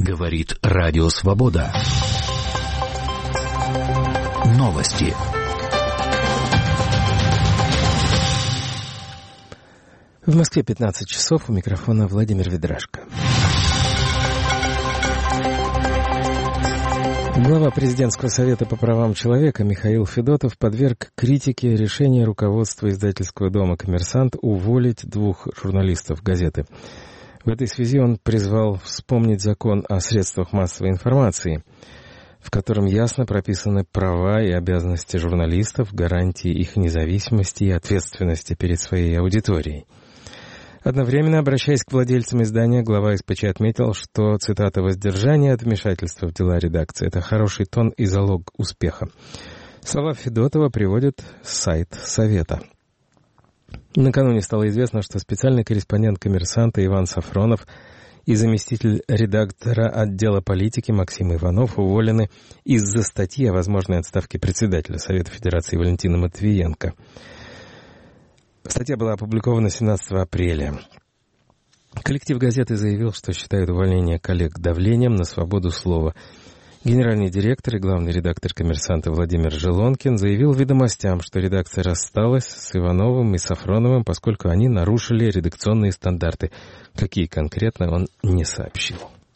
Говорит Радио Свобода. Новости. В Москве 15 часов. У микрофона Владимир Ведрашко. Глава Президентского совета по правам человека Михаил Федотов подверг критике решение руководства издательского дома «Коммерсант» уволить 2 журналистов газеты. В этой связи он призвал вспомнить закон о средствах массовой информации, в котором ясно прописаны права и обязанности журналистов, гарантии их независимости и ответственности перед своей аудиторией. Одновременно, обращаясь к владельцам издания, глава СПЧ отметил, что, цитата, «воздержание от вмешательства в дела редакции — это хороший тон и залог успеха». Слова Федотова приводит сайт Совета. Накануне стало известно, что специальный корреспондент «Коммерсанта» Иван Сафронов и заместитель редактора отдела политики Максим Иванов уволены из-за статьи о возможной отставке председателя Совета Федерации Валентина Матвиенко. Статья была опубликована 17 апреля. Коллектив газеты заявил, что считает увольнение коллег давлением на свободу слова. Генеральный директор и главный редактор «Коммерсанта» Владимир Желонкин заявил «Ведомостям», что редакция рассталась с Ивановым и Сафроновым, поскольку они нарушили редакционные стандарты. Какие конкретно, он не сообщил.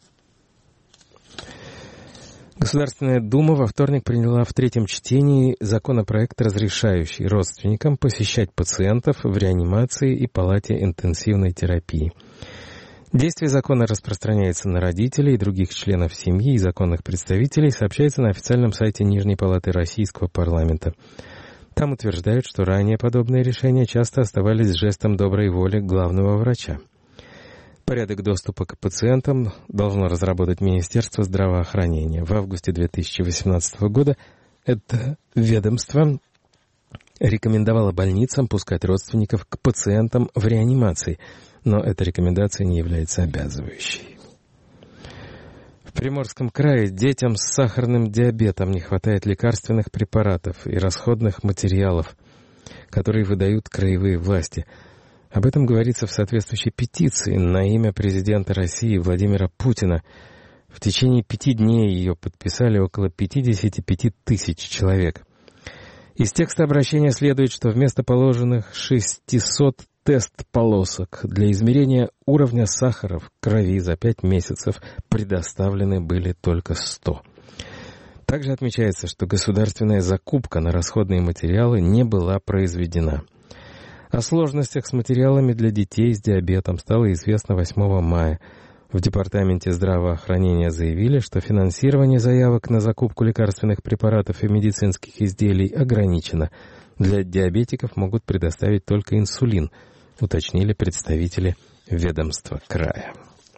Государственная Дума во вторник приняла в 3-м чтении законопроект, разрешающий родственникам посещать пациентов в реанимации и палате интенсивной терапии. Действие закона распространяется на родителей и других членов семьи и законных представителей, сообщается на официальном сайте Нижней палаты Российского парламента. Там утверждают, что ранее подобные решения часто оставались жестом доброй воли главного врача. Порядок доступа к пациентам должно разработать Министерство здравоохранения. В августе 2018 года это ведомство рекомендовало больницам пускать родственников к пациентам в реанимации, но эта рекомендация не является обязывающей. В Приморском крае детям с сахарным диабетом не хватает лекарственных препаратов и расходных материалов, которые выдают краевые власти. Об этом говорится в соответствующей петиции на имя президента России Владимира Путина. В течение 5 дней ее подписали около 55 тысяч человек. Из текста обращения следует, что вместо положенных 600 тест-полосок для измерения уровня сахара в крови за 5 месяцев предоставлены были только 100. Также отмечается, что государственная закупка на расходные материалы не была произведена. О сложностях с материалами для детей с диабетом стало известно 8 мая. В Департаменте здравоохранения заявили, что финансирование заявок на закупку лекарственных препаратов и медицинских изделий ограничено. Для диабетиков могут предоставить только инсулин, уточнили представители ведомства края.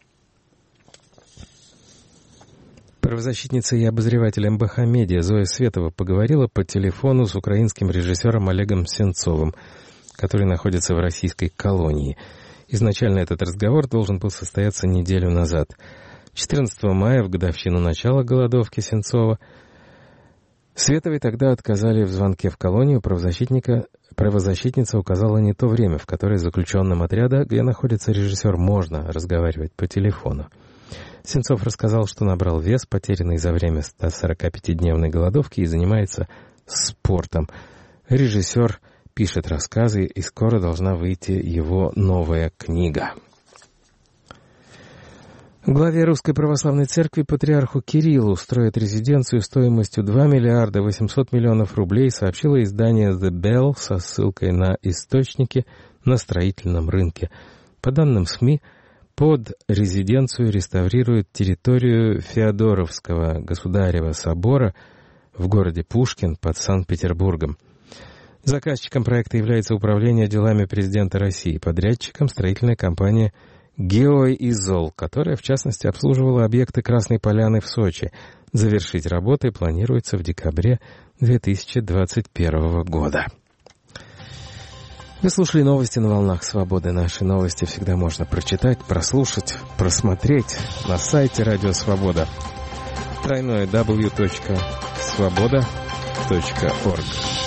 Правозащитница и обозреватель МБХ «Медиа» Зоя Светова поговорила по телефону с украинским режиссером Олегом Сенцовым, который находится в российской колонии. Изначально этот разговор должен был состояться неделю назад. 14 мая, в годовщину начала голодовки Сенцова, Световой тогда отказали в звонке в колонию. Правозащитница указала не то время, в которое заключенным отряда, где находится режиссер, можно разговаривать по телефону. Сенцов рассказал, что набрал вес, потерянный за время 145-дневной голодовки, и занимается спортом. Режиссер пишет рассказы, и скоро должна выйти его новая книга. Главе Русской Православной Церкви патриарху Кириллу строят резиденцию стоимостью 2 миллиарда 800 миллионов рублей, сообщило издание The Bell со ссылкой на источники на строительном рынке. По данным СМИ, под резиденцию реставрируют территорию Феодоровского государева собора в городе Пушкин под Санкт-Петербургом. Заказчиком проекта является Управление делами президента России, подрядчиком строительная компания «Геоизол», которая, в частности, обслуживала объекты Красной Поляны в Сочи. Завершить работы планируется в декабре 2021 года. Вы слушали новости на волнах Свободы. Наши новости всегда можно прочитать, прослушать, просмотреть на сайте Радио Свобода. www.svoboda.org.